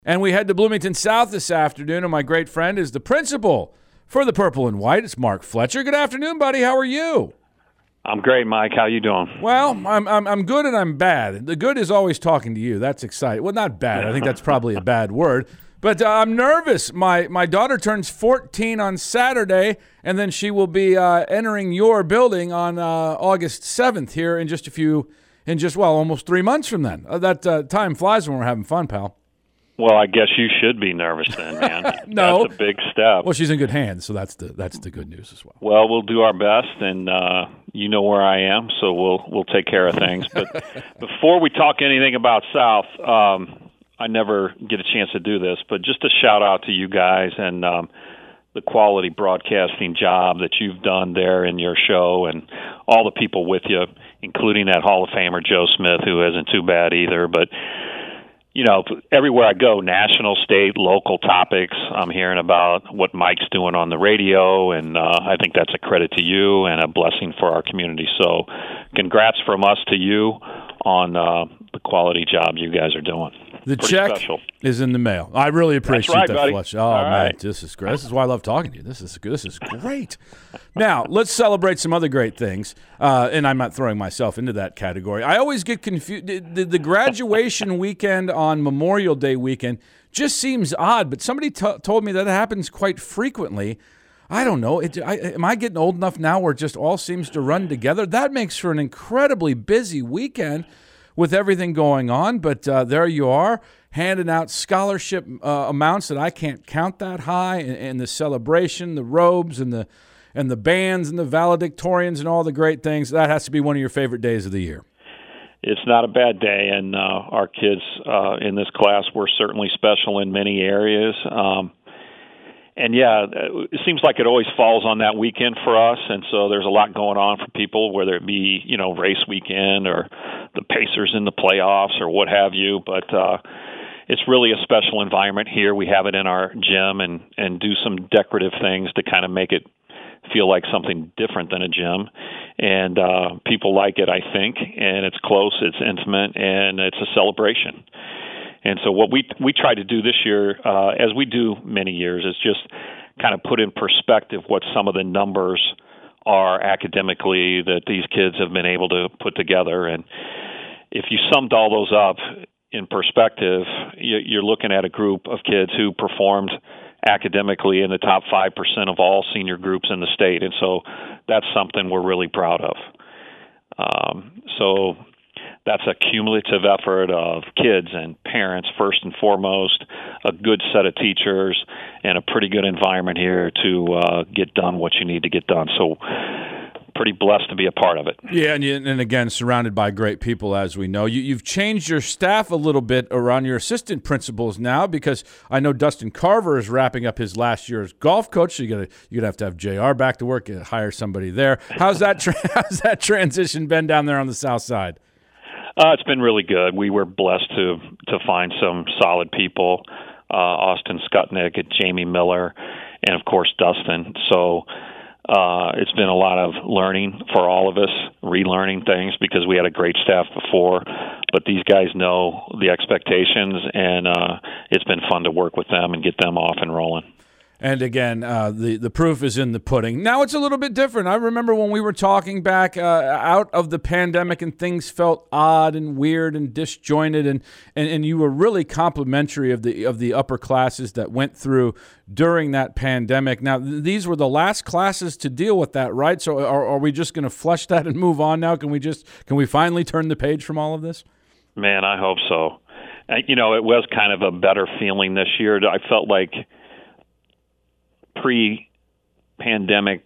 And we head to Bloomington South this afternoon, and my great friend is the principal for the Purple and White. It's Mark Fletcher. Good afternoon, buddy. How are you? I'm great, Mike. How you doing? Well, I'm good and I'm bad. The good is always talking to you. That's exciting. Well, not bad. I think that's probably a bad word. But I'm nervous. My daughter turns 14 on Saturday, and then she will be entering your building on August 7th here in almost 3 months from then. That time flies when we're having fun, pal. Well, I guess you should be nervous then, man. No. That's a big step. Well, she's in good hands, so that's the good news as well. Well, we'll do our best, and you know where I am, so we'll take care of things. But before we talk anything about South, I never get a chance to do this, but just a shout out to you guys and the quality broadcasting job that you've done there in your show, and all the people with you, including that Hall of Famer Joe Smith, who isn't too bad either, but. You know, everywhere I go, national, state, local topics, I'm hearing about what Mike's doing on the radio, and I think that's a credit to you and a blessing for our community. So congrats from us to you on the quality job you guys are doing. The Pretty check special. is in the mail. I really appreciate right, that, buddy. Fletch. Oh, All man, right. this is great. This is why I love talking to you. This is great. Now, let's celebrate some other great things, and I'm not throwing myself into that category. I always get confused. The graduation weekend on Memorial Day weekend just seems odd, but somebody told me that it happens quite frequently. I don't know. Am I getting old enough now where it just all seems to run together? That makes for an incredibly busy weekend with everything going on, but there you are, handing out scholarship amounts that I can't count that high, and the celebration, the robes, and the bands, and the valedictorians, and all the great things. That has to be one of your favorite days of the year. It's not a bad day, and our kids in this class were certainly special in many areas. And, yeah, it seems like it always falls on that weekend for us, and so there's a lot going on for people, whether it be, race weekend or the Pacers in the playoffs or what have you. But it's really a special environment here. We have it in our gym and do some decorative things to kind of make it feel like something different than a gym. And people like it, I think, and it's close, it's intimate, and it's a celebration. And so what we try to do this year, as we do many years, is just kind of put in perspective what some of the numbers are academically that these kids have been able to put together. And if you summed all those up in perspective, you're looking at a group of kids who performed academically in the top 5% of all senior groups in the state. And so that's something we're really proud of. So that's a cumulative effort of kids and parents, first and foremost, a good set of teachers, and a pretty good environment here to get done what you need to get done. So pretty blessed to be a part of it. Yeah, and again, surrounded by great people, as we know. You've changed your staff a little bit around your assistant principals now, because I know Dustin Carver is wrapping up his last year as golf coach, so you're gonna have to have JR back to work and hire somebody there. How's that transition been down there on the south side? It's been really good. We were blessed to find some solid people, Austin Skutnick and Jamie Miller, and, of course, Dustin. So it's been a lot of learning for all of us, relearning things, because we had a great staff before. But these guys know the expectations, and it's been fun to work with them and get them off and rolling. And again, the proof is in the pudding. Now it's a little bit different. I remember when we were talking back out of the pandemic and things felt odd and weird and disjointed, and you were really complimentary of the upper classes that went through during that pandemic. Now, these were the last classes to deal with that, right? So are we just going to flush that and move on now? Can we finally turn the page from all of this? Man, I hope so. It was kind of a better feeling this year. I felt like pre-pandemic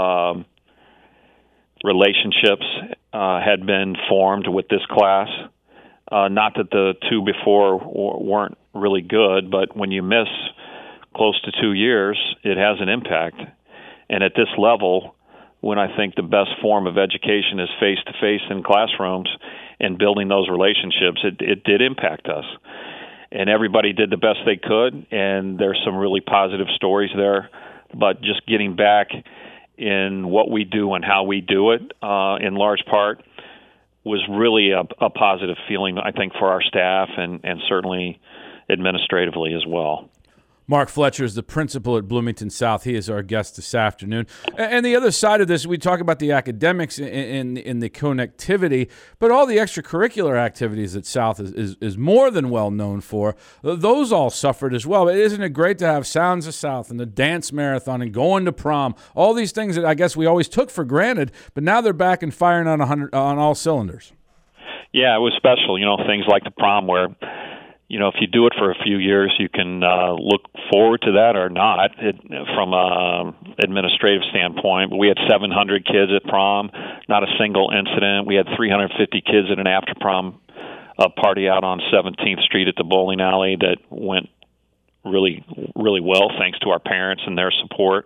relationships had been formed with this class. Not that the two before weren't really good, but when you miss close to 2 years, it has an impact. And at this level, when I think the best form of education is face-to-face in classrooms and building those relationships, it did impact us. And everybody did the best they could, and there's some really positive stories there. But just getting back in what we do and how we do it, in large part, was really a positive feeling, I think, for our staff, and certainly administratively as well. Mark Fletcher is the principal at Bloomington South. He is our guest this afternoon. And the other side of this, we talk about the academics in the connectivity, but all the extracurricular activities that South is more than well known for, those all suffered as well. Isn't it great to have Sounds of South and the dance marathon and going to prom, all these things that I guess we always took for granted, but now they're back and firing on all cylinders. Yeah, it was special. Things like the prom where if you do it for a few years, you can look forward to that or not from an administrative standpoint. But we had 700 kids at prom, not a single incident. We had 350 kids at an after-prom party out on 17th Street at the bowling alley that went really, really well thanks to our parents and their support.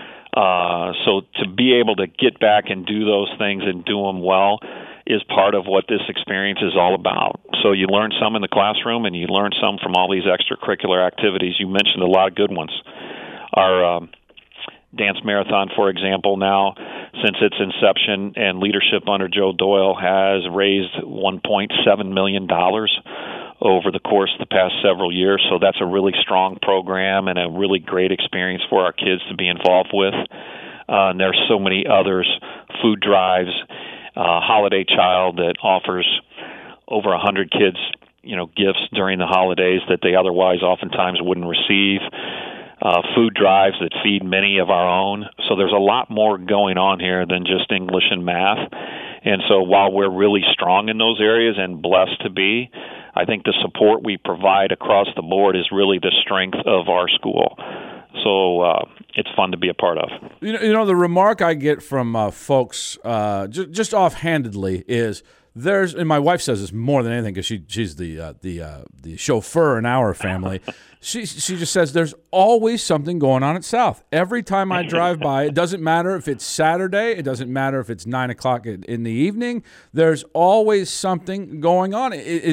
So to be able to get back and do those things and do them well is part of what this experience is all about. So you learn some in the classroom, and you learn some from all these extracurricular activities. You mentioned a lot of good ones. Our dance marathon, for example, now, since its inception and leadership under Joe Doyle, has raised $1.7 million over the course of the past several years. So that's a really strong program and a really great experience for our kids to be involved with. And there's so many others, food drives, Holiday Child that offers over 100 kids, gifts during the holidays that they otherwise oftentimes wouldn't receive. Food drives that feed many of our own. So there's a lot more going on here than just English and math. And so while we're really strong in those areas and blessed to be, I think the support we provide across the board is really the strength of our school. So it's fun to be a part of. The remark I get from folks just offhandedly is and my wife says this more than anything because she's the chauffeur in our family. She just says there's always something going on at South. Every time I drive by, it doesn't matter if it's Saturday, it doesn't matter if it's 9 o'clock in the evening. There's always something going on.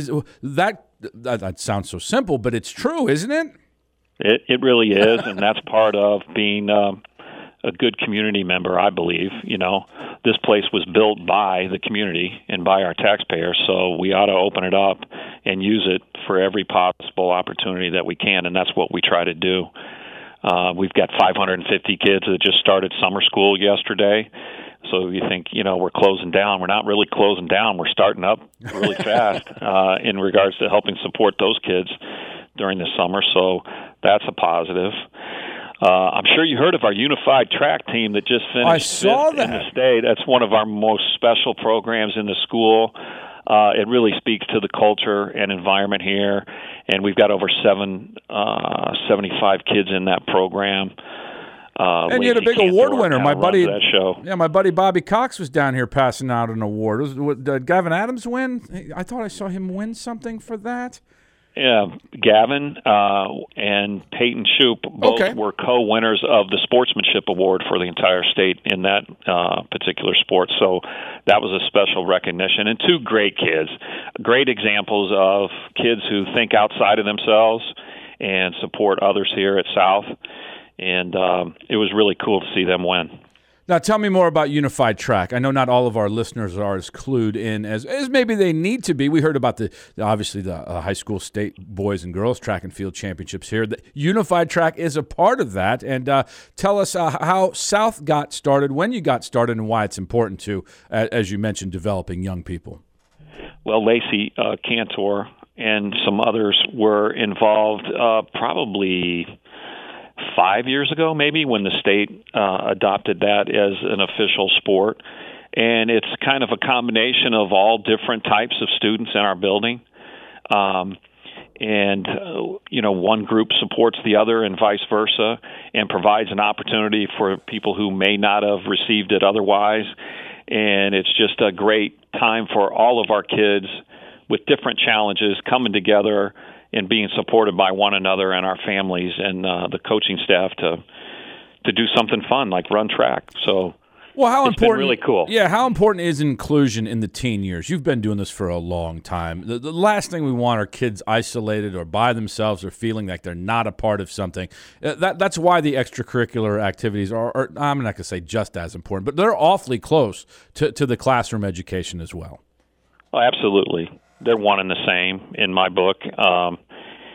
That sounds so simple, but it's true, isn't it? It really is, and that's part of being a good community member, I believe. This place was built by the community and by our taxpayers, so we ought to open it up and use it for every possible opportunity that we can, and that's what we try to do. We've got 550 kids that just started summer school yesterday. So you think, we're closing down. We're not really closing down. We're starting up really fast in regards to helping support those kids during the summer. So that's a positive. I'm sure you heard of our unified track team that just finished fifth in the state. That's one of our most special programs in the school. It really speaks to the culture and environment here, and we've got over 75 kids in that program. And you had a big award winner. My buddy, that show. Yeah, my buddy Bobby Cox was down here passing out an award. Did Gavin Adams win? I thought I saw him win something for that. Yeah, Gavin and Peyton Shoup both were co-winners of the Sportsmanship Award for the entire state in that particular sport. So that was a special recognition. And two great kids, great examples of kids who think outside of themselves and support others here at South. And it was really cool to see them win. Now, tell me more about Unified Track. I know not all of our listeners are as clued in as maybe they need to be. We heard about the high school state boys and girls track and field championships here. The Unified Track is a part of that. And tell us how South got started, when you got started, and why it's important to, as you mentioned, developing young people. Well, Lacey Cantor and some others were involved probably 5 years ago, maybe, when the state adopted that as an official sport. And it's kind of a combination of all different types of students in our building. One group supports the other and vice versa, and provides an opportunity for people who may not have received it otherwise. And it's just a great time for all of our kids with different challenges coming together and being supported by one another and our families and the coaching staff to do something fun like run track. So it's been really cool. Yeah, how important is inclusion in the teen years? You've been doing this for a long time. The last thing we want are kids isolated or by themselves or feeling like they're not a part of something. That's why the extracurricular activities are I'm not going to say just as important, but they're awfully close to the classroom education as well. Oh, absolutely. They're one and the same in my book.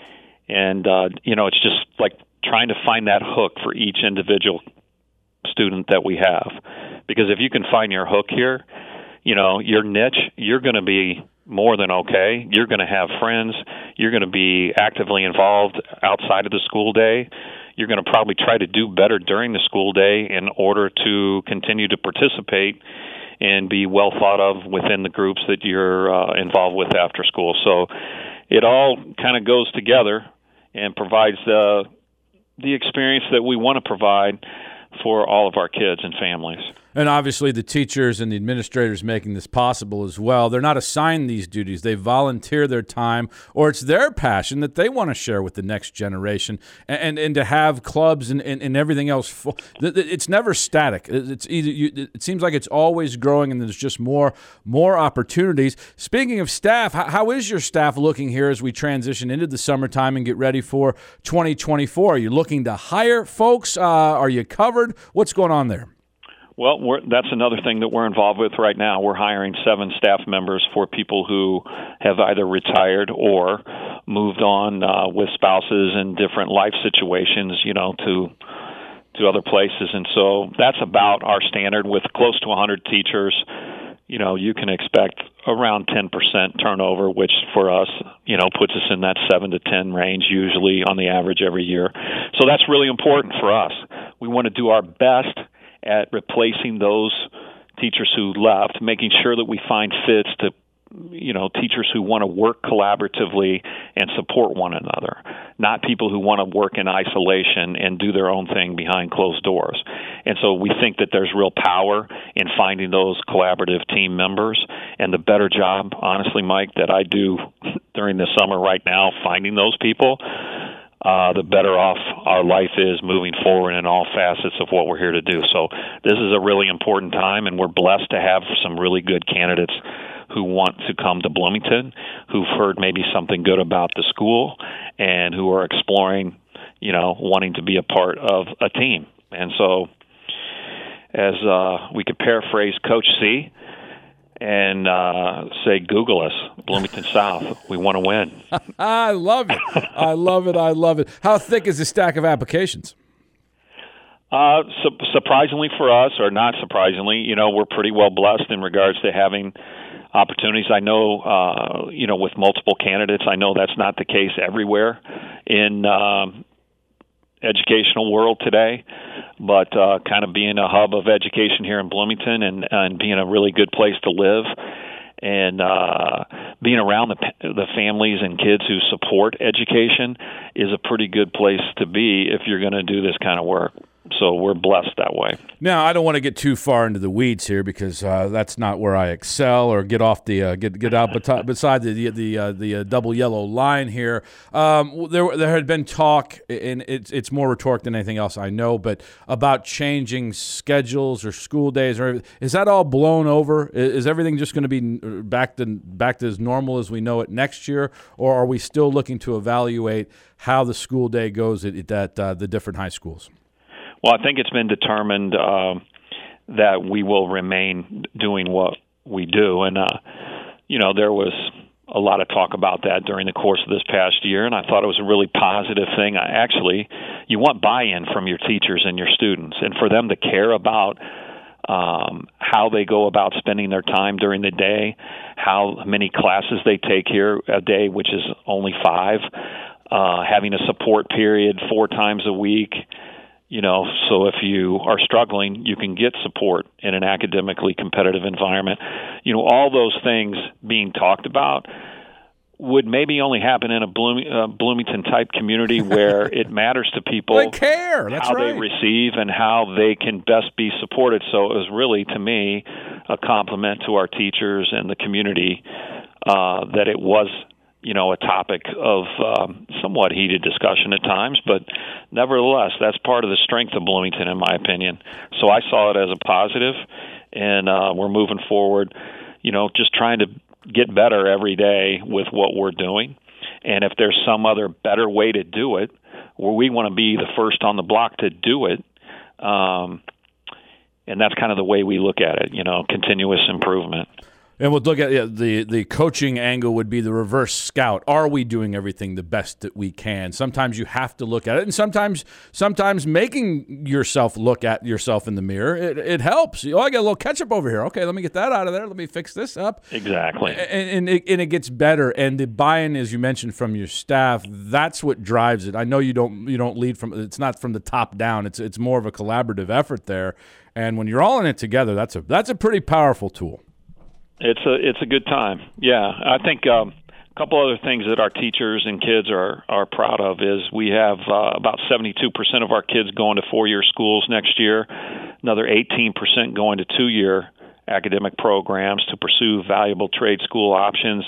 And, it's just like trying to find that hook for each individual student that we have. Because if you can find your hook here, your niche, you're going to be more than okay. You're going to have friends. You're going to be actively involved outside of the school day. You're going to probably try to do better during the school day in order to continue to participate and be well thought of within the groups that you're involved with after school. So it all kind of goes together and provides the experience that we want to provide for all of our kids and families. And obviously the teachers and the administrators making this possible as well. They're not assigned these duties. They volunteer their time, or it's their passion that they want to share with the next generation. And to have clubs and everything else, it's never static. It's either it seems like it's always growing, and there's just more opportunities. Speaking of staff, how is your staff looking here as we transition into the summertime and get ready for 2024? Are you looking to hire folks? Are you covered? What's going on there? Well, that's another thing that we're involved with right now. We're hiring 7 staff members for people who have either retired or moved on with spouses in different life situations, to other places. And so that's about our standard. With close to 100 teachers, you can expect around 10% turnover, which for us, puts us in that 7 to 10 range usually on the average every year. So that's really important for us. We want to do our best at replacing those teachers who left, making sure that we find fits to, teachers who want to work collaboratively and support one another, not people who want to work in isolation and do their own thing behind closed doors. And so we think that there's real power in finding those collaborative team members, and the better job, honestly, Mike, that I do during the summer right now finding those people, the better off our life is moving forward in all facets of what we're here to do. So this is a really important time, and we're blessed to have some really good candidates who want to come to Bloomington, who've heard maybe something good about the school, and who are exploring, wanting to be a part of a team. And so as we could paraphrase Coach C, and say, Google us, Bloomington South. We want to win. I love it. I love it. I love it. How thick is the stack of applications? Surprisingly for us, or not surprisingly, we're pretty well blessed in regards to having opportunities. I know, with multiple candidates, I know that's not the case everywhere in educational world today, but kind of being a hub of education here in Bloomington and being a really good place to live, and being around the families and kids who support education is a pretty good place to be if you're going to do this kind of work. So we're blessed that way. Now, I don't want to get too far into the weeds here because that's not where I excel or get off the get out beside the double yellow line here. There had been talk, and it's more rhetoric than anything else I know, but about changing schedules or school days. Or is that all blown over? Is everything just going to be back to as normal as we know it next year, or are we still looking to evaluate how the school day goes at the different high schools? Well, I think it's been determined that we will remain doing what we do. And, there was a lot of talk about that during the course of this past year, and I thought it was a really positive thing. You want buy-in from your teachers and your students, and for them to care about how they go about spending their time during the day, how many classes they take here a day, which is only 5, having a support period 4 times a week. So if you are struggling, you can get support in an academically competitive environment. All those things being talked about would maybe only happen in a Bloomington-type community where it matters to people they care. That's how right. They receive and how they can best be supported. So it was really, to me, a compliment to our teachers and the community that it was a topic of somewhat heated discussion at times, but nevertheless, that's part of the strength of Bloomington, in my opinion. So I saw it as a positive, and we're moving forward, just trying to get better every day with what we're doing. And if there's some other better way to do it, where we want to be the first on the block to do it, and that's kind of the way we look at it, continuous improvement. And we'll look at the coaching angle would be the reverse scout. Are we doing everything the best that we can? Sometimes you have to look at it, and sometimes making yourself look at yourself in the mirror, it helps. I got a little ketchup over here. Okay, let me get that out of there. Let me fix this up. Exactly. And it gets better. And the buy-in, as you mentioned, from your staff, that's what drives it. I know you don't lead from. It's not from the top down. It's more of a collaborative effort there. And when you're all in it together, that's a pretty powerful tool. It's a good time. Yeah, I think a couple other things that our teachers and kids are proud of is we have about 72% of our kids going to 4-year schools next year, another 18% going to 2-year academic programs to pursue valuable trade school options.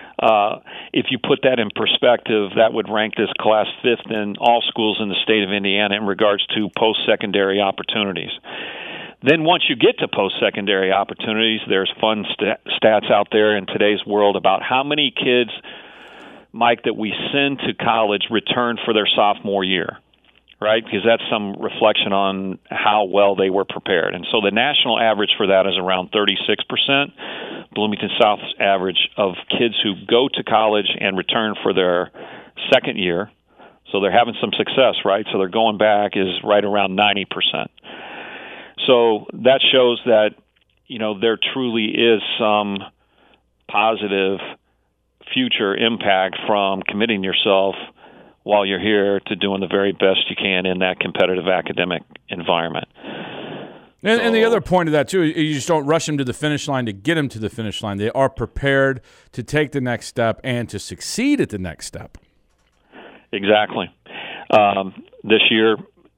If you put that in perspective, that would rank this class 5th in all schools in the state of Indiana in regards to post-secondary opportunities. Then once you get to post-secondary opportunities, there's fun stats out there in today's world about how many kids, Mike, that we send to college return for their sophomore year, right? Because that's some reflection on how well they were prepared. And so the national average for that is around 36%. Bloomington South's average of kids who go to college and return for their second year, so they're having some success, right? So they're going back, is right around 90%. So that shows that, there truly is some positive future impact from committing yourself while you're here to doing the very best you can in that competitive academic environment. And the other point of that, too, you just don't rush them to the finish line to get them to the finish line. They are prepared to take the next step and to succeed at the next step. Exactly. This year,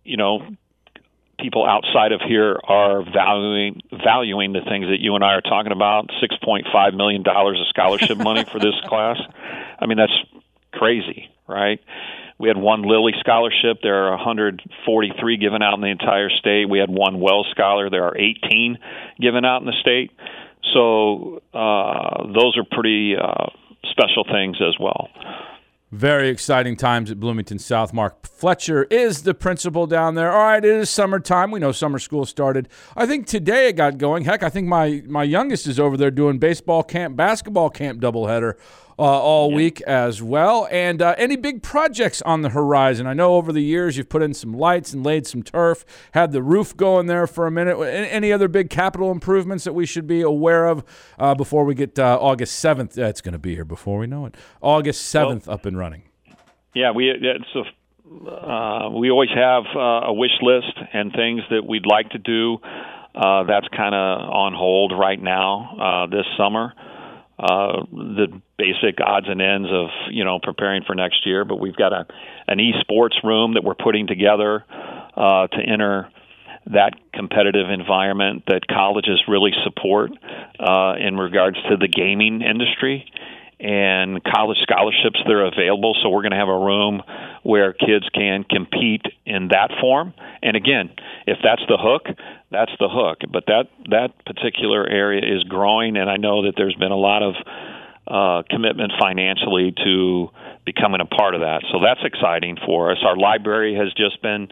people outside of here are valuing the things that you and I are talking about. $6.5 million of scholarship money for this class. I mean, that's crazy, right? We had one Lilly scholarship. There are 143 given out in the entire state. We had one Wells Scholar. There are 18 given out in the state. So those are pretty special things as well. Very exciting times at Bloomington South. Mark Fletcher is the principal down there. All right, it is summertime. We know summer school started. I think today it got going. Heck, I think my youngest is over there doing baseball camp, basketball camp doubleheader all week as well. And any big projects on the horizon? I know over the years you've put in some lights and laid some turf, had the roof going there for a minute. Any other big capital improvements that we should be aware of before we get August 7th? It's going to be here before we know it. August 7th up and running. Yeah, we always have a wish list and things that we'd like to do. That's kind of on hold right now this summer. The basic odds and ends of preparing for next year, but we've got an esports room that we're putting together to enter that competitive environment that colleges really support in regards to the gaming industry and college scholarships that are available. So we're going to have a room where kids can compete in that form. And again, if that's the hook, that's the hook. But that particular area is growing, and I know that there's been a lot of commitment financially to becoming a part of that. So that's exciting for us. Our library has just been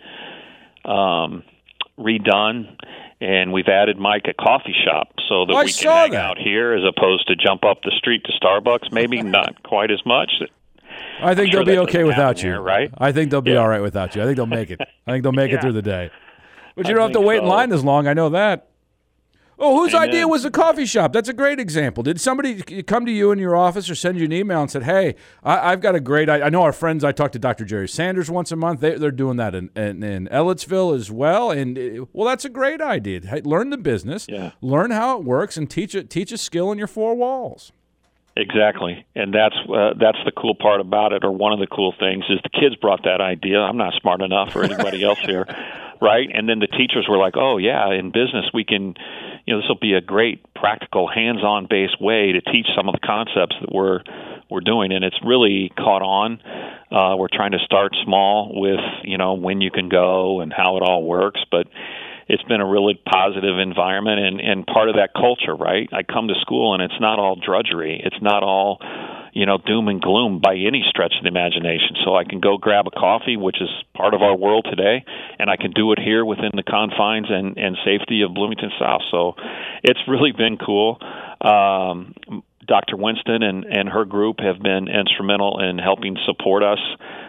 redone, and we've added, Mike, a coffee shop so that we can hang out here as opposed to jump up the street to Starbucks. Maybe not quite as much. I think they'll be okay without you. Right? I think they'll be all right without you. I think they'll make it. I think they'll make it through the day. But you don't have to wait in line as long. I know that. Oh, whose idea was the coffee shop? That's a great example. Did somebody come to you in your office or send you an email and said, hey, I've got a great idea. I know our friends, I talk to Dr. Jerry Sanders once a month. They're doing that in Ellettsville as well. And, well, that's a great idea. Hey, learn the business, learn how it works, and teach a skill in your four walls. Exactly, and that's the cool part about it, or one of the cool things, is the kids brought that idea. I'm not smart enough or anybody else here, right? And then the teachers were like, oh, yeah, in business we can, this will be a great practical, hands-on based way to teach some of the concepts that we're doing, and it's really caught on. We're trying to start small with, when you can go and how it all works, but it's been a really positive environment and part of that culture, right? I come to school and it's not all drudgery. It's not all, doom and gloom by any stretch of the imagination. So I can go grab a coffee, which is part of our world today, and I can do it here within the confines and safety of Bloomington South. So it's really been cool. Dr. Winston and her group have been instrumental in helping support us,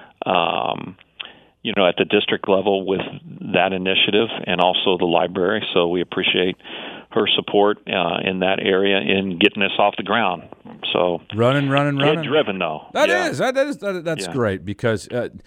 at the district level with that initiative, and also the library. So we appreciate her support in that area in getting this off the ground. So running. Driven though. That's great, because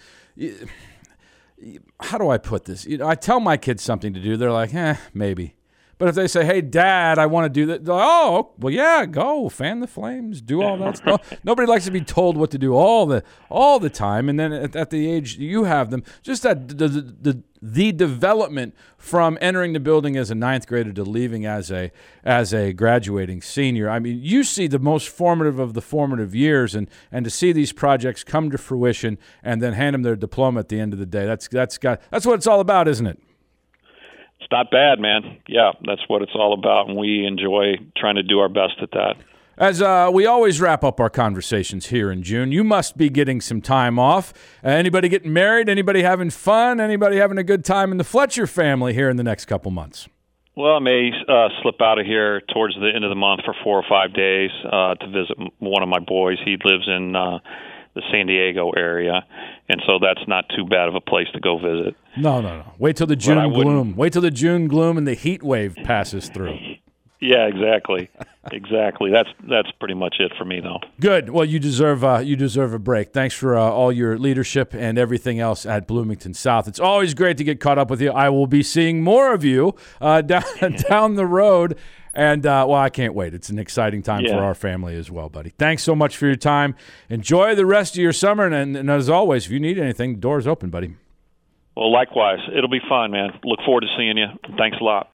how do I put this? I tell my kids something to do, they're like, maybe. But if they say, "Hey, Dad, I want to do that," they're like, "Oh, well, yeah, go fan the flames, do all that stuff." Nobody likes to be told what to do all the time. And then at the age you have them, just that the development from entering the building as a ninth grader to leaving as a graduating senior. I mean, you see the most formative of the formative years, and to see these projects come to fruition and then hand them their diploma at the end of the day. That's what it's all about, isn't it? It's not bad, man. Yeah, that's what it's all about, and we enjoy trying to do our best at that. As we always wrap up our conversations here in June, you must be getting some time off. Anybody getting married? Anybody having fun? Anybody having a good time in the Fletcher family here in the next couple months? Well, I may slip out of here towards the end of the month for 4 or 5 days to visit one of my boys. He lives in the San Diego area, and so that's not too bad of a place to go visit. No. Wait till the June gloom. Wait till the June gloom and the heat wave passes through. Yeah, exactly. That's pretty much it for me, though. Good. Well, you deserve a break. Thanks for all your leadership and everything else at Bloomington South. It's always great to get caught up with you. I will be seeing more of you down the road. And, I can't wait. It's an exciting time for our family as well, buddy. Thanks so much for your time. Enjoy the rest of your summer. And as always, if you need anything, the door's open, buddy. Well, likewise. It'll be fun, man. Look forward to seeing you. Thanks a lot.